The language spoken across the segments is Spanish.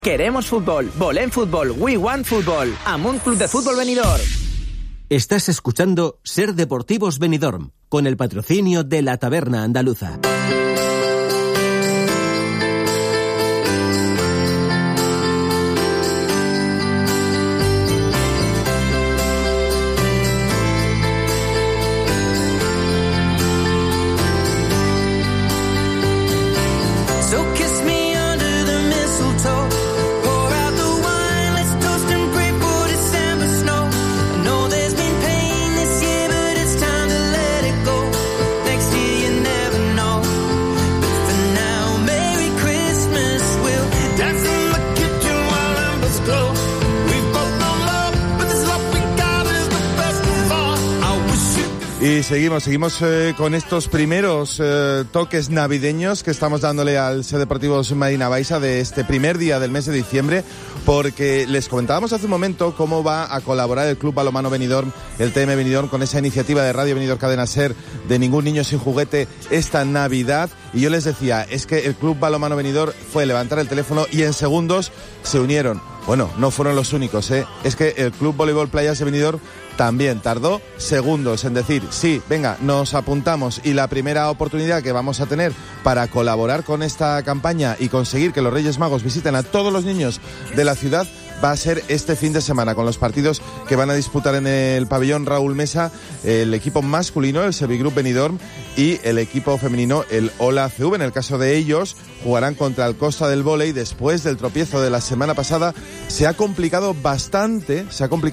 Queremos fútbol, volem fútbol, we want fútbol. Amunt Club de Fútbol Benidorm. Estás escuchando Ser Deportivos Benidorm, con el patrocinio de la Taberna Andaluza. Y seguimos con estos primeros toques navideños que estamos dándole al Ser Deportivos Marina Baixa de este primer día del mes de diciembre, porque les comentábamos hace un momento cómo va a colaborar el Club Balonmano Benidorm, el TM Benidorm, con esa iniciativa de Radio Benidorm Cadena Ser de Ningún Niño Sin Juguete esta Navidad. Y yo les decía, es que el Club Balonmano Benidorm fue levantar el teléfono y en segundos se unieron. Bueno, no fueron los únicos, es que el Club Voleibol Playas de Benidorm también tardó segundos en decir, sí, venga, nos apuntamos, y la primera oportunidad que vamos a tener para colaborar con esta campaña y conseguir que los Reyes Magos visiten a todos los niños de la ciudad va a ser este fin de semana, con los partidos que van a disputar en el pabellón Raúl Mesa el equipo masculino, el Servigroup Benidorm, y el equipo femenino, el Ola CV. En el caso de ellos, jugarán contra el Costa del Vóley. Después del tropiezo de la semana pasada, se ha complicado bastante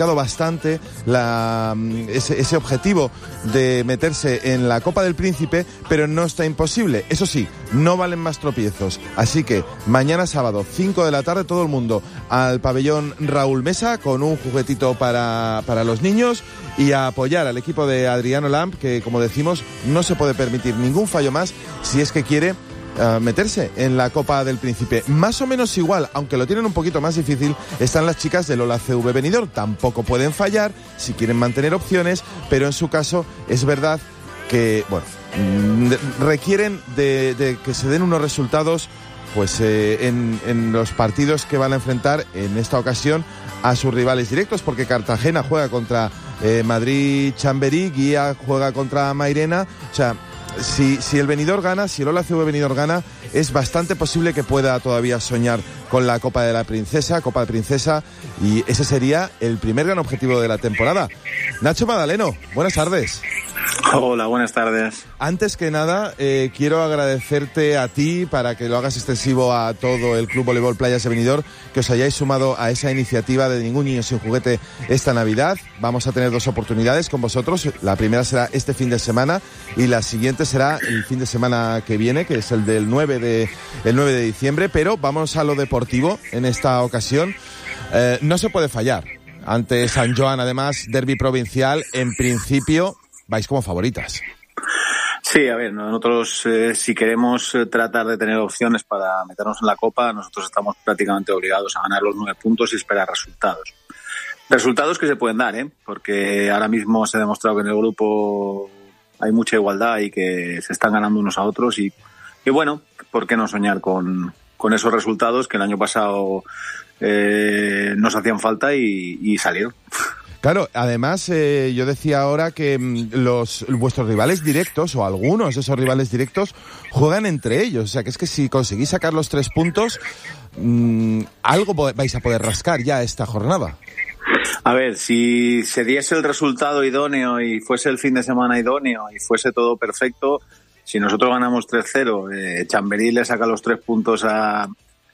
ese objetivo de meterse en la Copa del Príncipe, pero no está imposible. Eso sí, no valen más tropiezos. Así que mañana sábado, 5 de la tarde, todo el mundo al pabellón Raúl Mesa con un juguetito para los niños, y a apoyar al equipo de Adriano Lamp, que, como decimos, no se puede permitir ningún fallo más si es que quiere meterse en la Copa del Príncipe. Más o menos igual, aunque lo tienen un poquito más difícil, están las chicas del Ola CV Benidorm. Tampoco pueden fallar si quieren mantener opciones, pero en su caso es verdad que, bueno, requieren de que se den unos resultados pues en los partidos que van a enfrentar en esta ocasión a sus rivales directos, porque Cartagena juega contra Madrid Chamberí, Guía juega contra Mairena. O sea, si el Benidorm gana, si el Ola CV Benidorm gana, es bastante posible que pueda todavía soñar con la Copa de Princesa, y ese sería el primer gran objetivo de la temporada. Nacho Madaleno, buenas tardes. Hola, buenas tardes. Antes que nada, quiero agradecerte a ti, para que lo hagas extensivo a todo el Club Voleibol Playas de Benidorm, que os hayáis sumado a esa iniciativa de Ningún Niño Sin Juguete esta Navidad. Vamos a tener 2 oportunidades con vosotros. La primera será este fin de semana y la siguiente será el fin de semana que viene, que es el del 9 de diciembre. Pero vamos a lo deportivo en esta ocasión. No se puede fallar. Ante San Joan, además, derbi provincial, en principio vais como favoritas. Sí, a ver, nosotros si queremos tratar de tener opciones para meternos en la Copa, nosotros estamos prácticamente obligados a ganar los 9 puntos y esperar resultados. Resultados que se pueden dar, porque ahora mismo se ha demostrado que en el grupo hay mucha igualdad y que se están ganando unos a otros, y bueno, ¿por qué no soñar con esos resultados que el año pasado nos hacían falta y salieron? Claro, además yo decía ahora que vuestros rivales directos, o algunos de esos rivales directos, juegan entre ellos. O sea, que es que si conseguís sacar los 3 puntos, algo vais a poder rascar ya esta jornada. A ver, si se diese el resultado idóneo y fuese el fin de semana idóneo y fuese todo perfecto, si nosotros ganamos 3-0, Chamberí le saca los 3 puntos a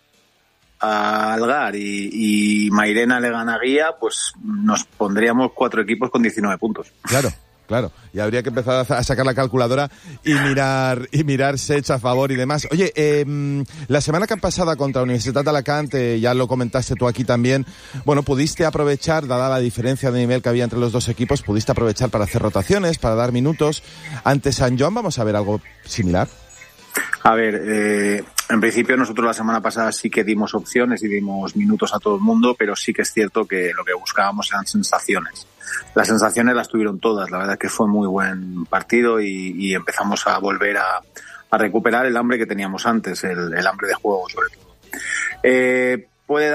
Algar y Mairena le gana a Guía, pues nos pondríamos 4 equipos con 19 puntos. Claro, y habría que empezar a sacar la calculadora y mirar sets a favor y demás. Oye, la semana que pasada contra la Universitat d'Alacant, ya lo comentaste tú aquí también, bueno, pudiste aprovechar, dada la diferencia de nivel que había entre los dos equipos, pudiste aprovechar para hacer rotaciones, para dar minutos. Ante San Joan, ¿vamos a ver algo similar? A ver, en principio nosotros la semana pasada sí que dimos opciones y dimos minutos a todo el mundo, pero sí que es cierto que lo que buscábamos eran sensaciones. Las sensaciones las tuvieron todas, la verdad que fue muy buen partido y empezamos a volver a recuperar el hambre que teníamos antes, el hambre de juego sobre todo. puede